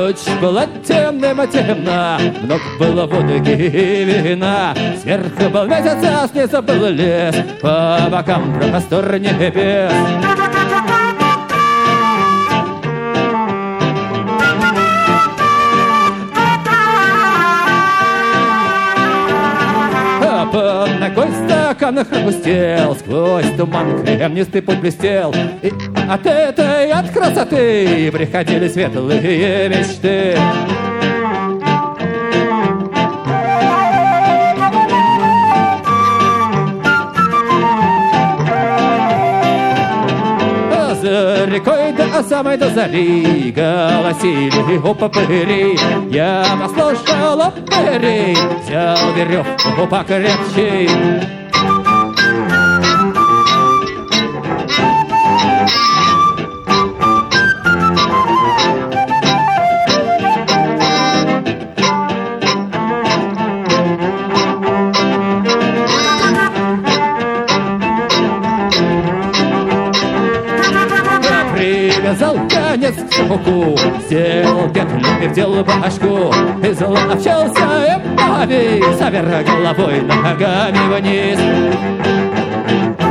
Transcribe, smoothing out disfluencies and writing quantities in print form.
Ночь была темна, много было водки и вина. Сверху был месяц, а снизу был лес, по бокам простор небес. Под ногой стакан хрустел, сквозь туман кремнистый путь блестел. И от этой, от красоты приходили светлые мечты. За рекой до самой до зари голосили упыри. Я послушал упырей, взял веревку покрепче. Привязал конец к сапогу, сделал петлю и вдел башку. Изловчился и повис, вверх головой, ногами вниз.